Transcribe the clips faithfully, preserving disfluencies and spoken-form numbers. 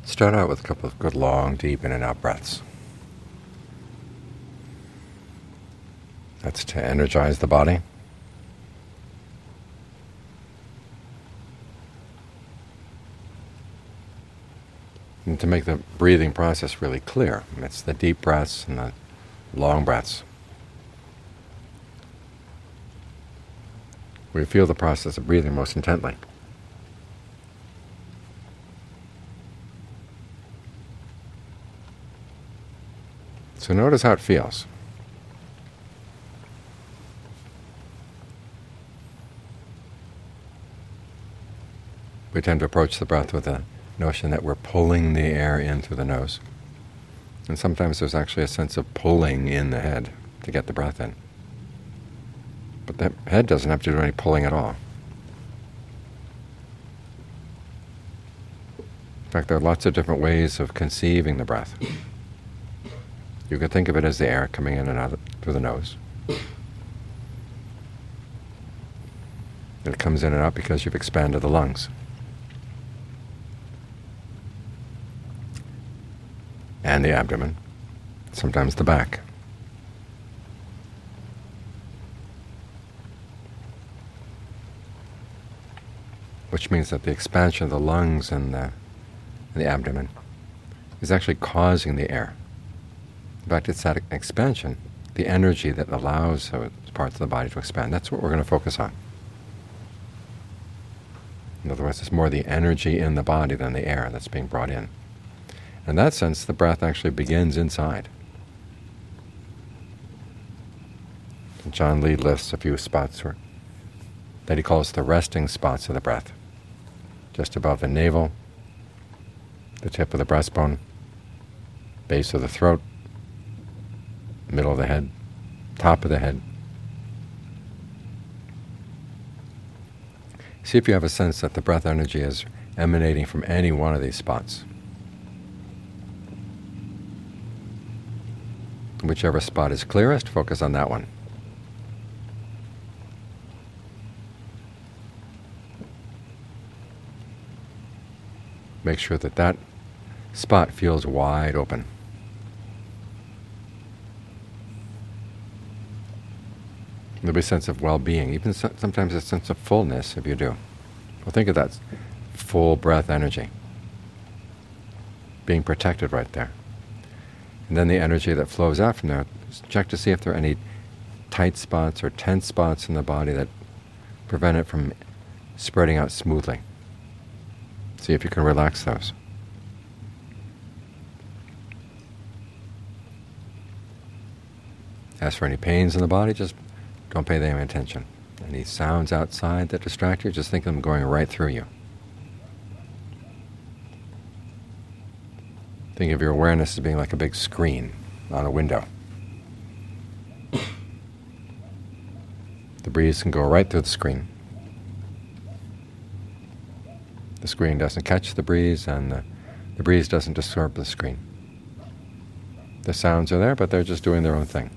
Start out with a couple of good long, deep in and out breaths. That's to energize the body. And to make the breathing process really clear. It's the deep breaths and the long breaths. We feel the process of breathing most intently. So notice how it feels. We tend to approach the breath with a notion that we're pulling the air in through the nose. And sometimes there's actually a sense of pulling in the head to get the breath in. But the head doesn't have to do any pulling at all. In fact, there are lots of different ways of conceiving the breath. You could think of it as the air coming in and out through the nose. It comes in and out because you've expanded the lungs. And the abdomen, sometimes the back. Which means that the expansion of the lungs and the, and the abdomen is actually causing the air. In fact, it's that expansion, the energy that allows those parts of the body to expand. That's what we're going to focus on. In other words, it's more the energy in the body than the air that's being brought in. In that sense, the breath actually begins inside. And John Lee lists a few spots where, that he calls the resting spots of the breath. Just above the navel, the tip of the breastbone, base of the throat, middle of the head, top of the head. See if you have a sense that the breath energy is emanating from any one of these spots. Whichever spot is clearest, focus on that one. Make sure that that spot feels wide open. There'll be a sense of well-being, even so, sometimes a sense of fullness if you do. Well, think of that full breath energy being protected right there. And then the energy that flows out from there, check to see if there are any tight spots or tense spots in the body that prevent it from spreading out smoothly. See if you can relax those. As for any pains in the body, just don't pay them any attention. Any sounds outside that distract you, just think of them going right through you. Think of your awareness as being like a big screen on a window. The breeze can go right through the screen. The screen doesn't catch the breeze, and the, the breeze doesn't disturb the screen. The sounds are there, but they're just doing their own thing.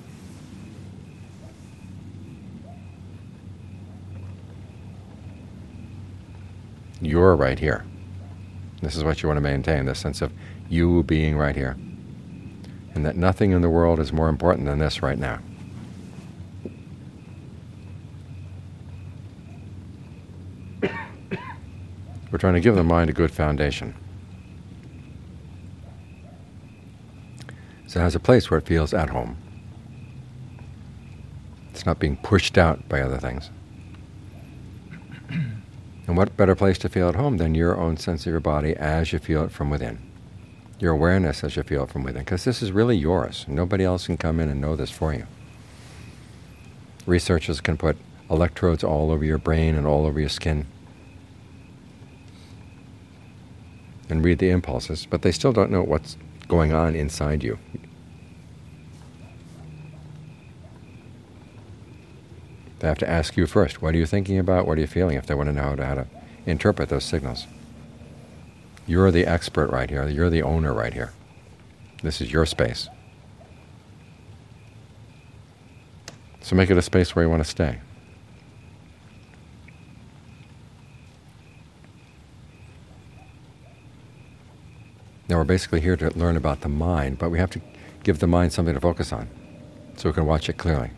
You're right here. This is what you want to maintain, this sense of you being right here. And that nothing in the world is more important than this right now. We're trying to give the mind a good foundation. So it has a place where it feels at home. It's not being pushed out by other things. And what better place to feel at home than your own sense of your body as you feel it from within? Your awareness as you feel it from within, because this is really yours. Nobody else can come in and know this for you. Researchers can put electrodes all over your brain and all over your skin and read the impulses, but they still don't know what's going on inside you. They have to ask you first, what are you thinking about, what are you feeling, if they want to know how to, how to interpret those signals. You're the expert right here, you're the owner right here. This is your space. So make it a space where you want to stay. Now we're basically here to learn about the mind, but we have to give the mind something to focus on so we can watch it clearly.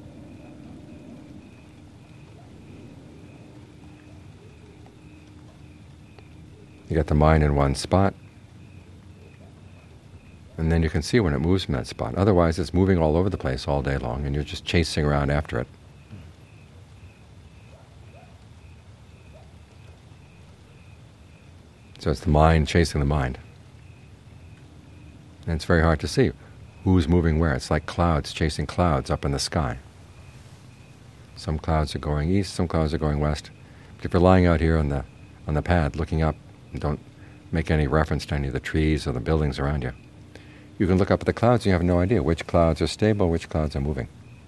You get the mind in one spot, and then you can see when it moves from that spot. Otherwise, it's moving all over the place all day long, and you're just chasing around after it. So it's the mind chasing the mind. And it's very hard to see who's moving where. It's like clouds chasing clouds up in the sky. Some clouds are going east, some clouds are going west. But if you're lying out here on the on the pad looking up, and don't make any reference to any of the trees or the buildings around you, you can look up at the clouds and you have no idea which clouds are stable, which clouds are moving,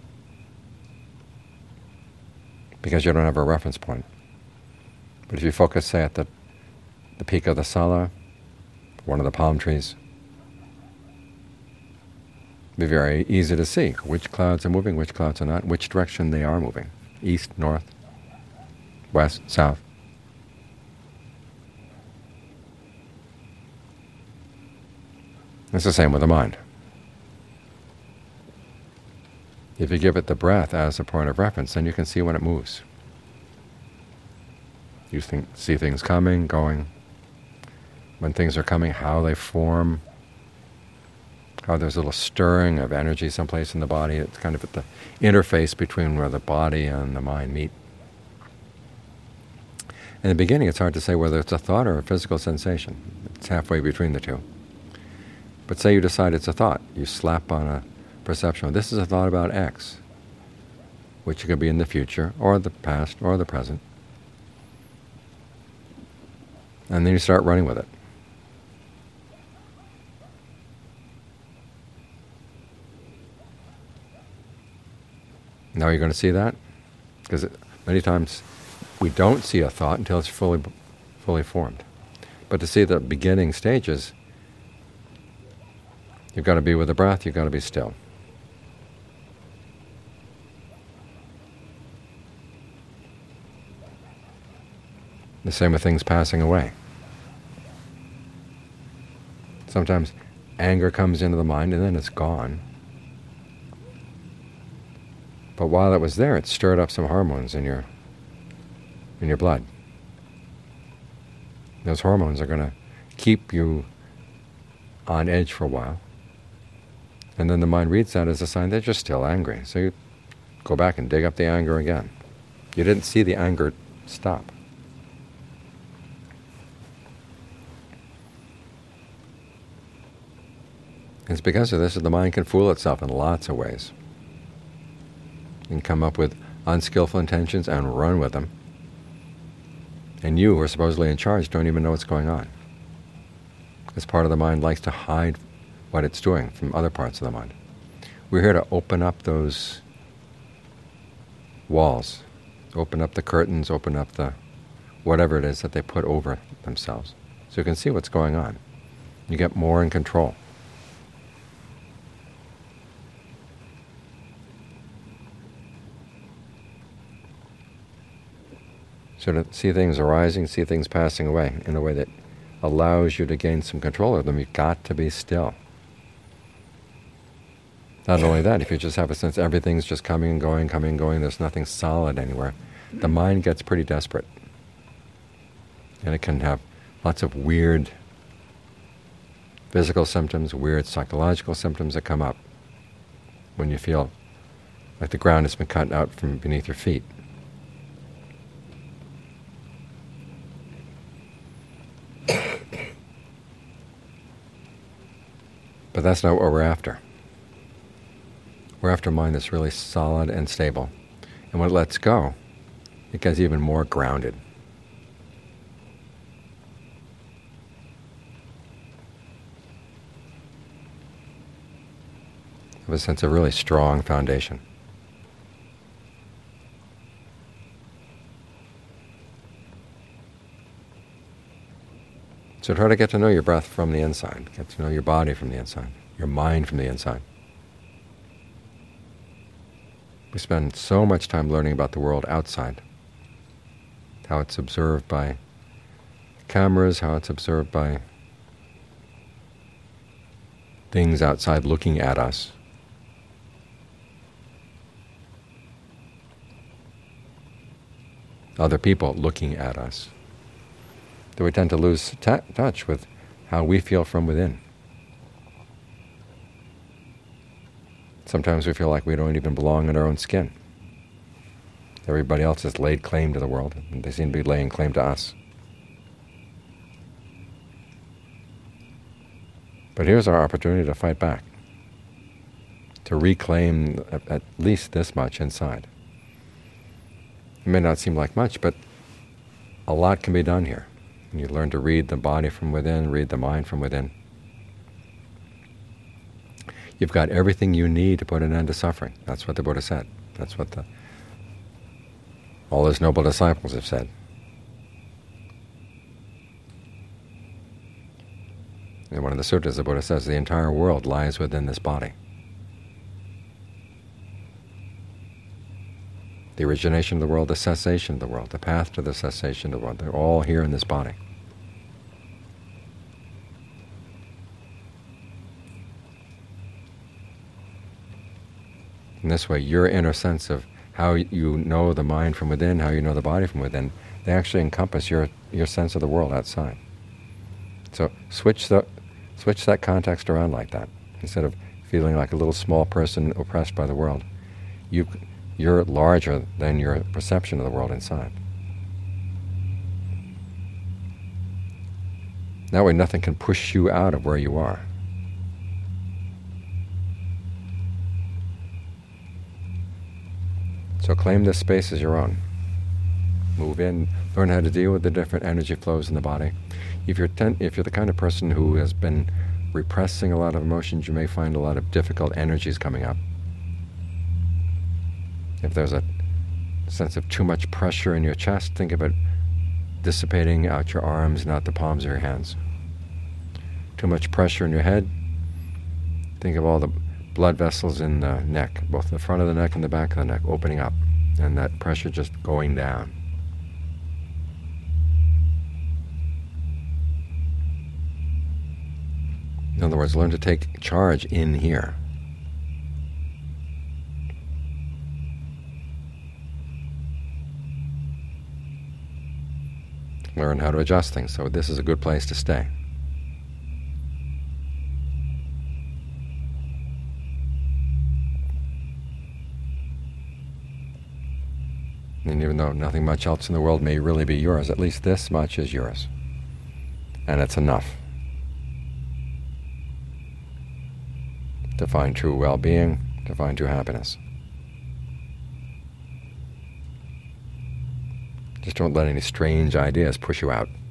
because you don't have a reference point. But if you focus, say, at the, the peak of the sala, one of the palm trees, it'd be very easy to see which clouds are moving, which clouds are not, which direction they are moving, east, north, west, south. It's the same with the mind. If you give it the breath as a point of reference, then you can see when it moves. You think, see things coming, going, when things are coming, how they form, how there's a little stirring of energy someplace in the body. It's kind of at the interface between where the body and the mind meet. In the beginning, it's hard to say whether it's a thought or a physical sensation. It's halfway between the two. But say you decide it's a thought. You slap on a perception. This is a thought about X, which could be in the future, or the past, or the present. And then you start running with it. Now you're going to see that? Because many times we don't see a thought until it's fully, fully formed. But to see the beginning stages, you've got to be with the breath, you've got to be still. The same with things passing away. Sometimes anger comes into the mind and then it's gone. But while it was there, it stirred up some hormones in your in your blood. Those hormones are going to keep you on edge for a while. And then the mind reads that as a sign that you're still angry. So you go back and dig up the anger again. You didn't see the anger stop. It's because of this that the mind can fool itself in lots of ways. It can come up with unskillful intentions and run with them. And you, who are supposedly in charge, don't even know what's going on. Because part of the mind likes to hide what it's doing from other parts of the mind. We're here to open up those walls, open up the curtains, open up the whatever it is that they put over themselves, so you can see what's going on. You get more in control. So to see things arising, see things passing away in a way that allows you to gain some control of them, you've got to be still. Not only that, if you just have a sense everything's just coming and going, coming and going, there's nothing solid anywhere, the mind gets pretty desperate. And it can have lots of weird physical symptoms, weird psychological symptoms that come up when you feel like the ground has been cut out from beneath your feet. But that's not what we're after. We're after a mind that's really solid and stable. And when it lets go, it gets even more grounded. Have a sense of really strong foundation. So try to get to know your breath from the inside. Get to know your body from the inside, your mind from the inside. We spend so much time learning about the world outside, how it's observed by cameras, how it's observed by things outside looking at us, other people looking at us, that we tend to lose t- touch with how we feel from within. Sometimes we feel like we don't even belong in our own skin. Everybody else has laid claim to the world, and they seem to be laying claim to us. But here's our opportunity to fight back, to reclaim at least this much inside. It may not seem like much, but a lot can be done here. And you learn to read the body from within, read the mind from within. You've got everything you need to put an end to suffering. That's what the Buddha said. That's what the, all his noble disciples have said. In one of the sutras, the Buddha says, the entire world lies within this body. The origination of the world, the cessation of the world, the path to the cessation of the world, they're all here in this body. In this way, your inner sense of how you know the mind from within, how you know the body from within, they actually encompass your, your sense of the world outside. So switch the switch that context around like that. Instead of feeling like a little small person oppressed by the world, you you're larger than your perception of the world inside. That way nothing can push you out of where you are. So claim this space as your own. Move in, learn how to deal with the different energy flows in the body. If you're ten, if you're the kind of person who has been repressing a lot of emotions, you may find a lot of difficult energies coming up. If there's a sense of too much pressure in your chest, think of it dissipating out your arms and out the palms of your hands. Too much pressure in your head, think of all the blood vessels in the neck, both the front of the neck and the back of the neck, opening up, and that pressure just going down. In other words, learn to take charge in here. Learn how to adjust things, so this is a good place to stay. And even though nothing much else in the world may really be yours, at least this much is yours. And it's enough to find true well-being, to find true happiness. Just don't let any strange ideas push you out.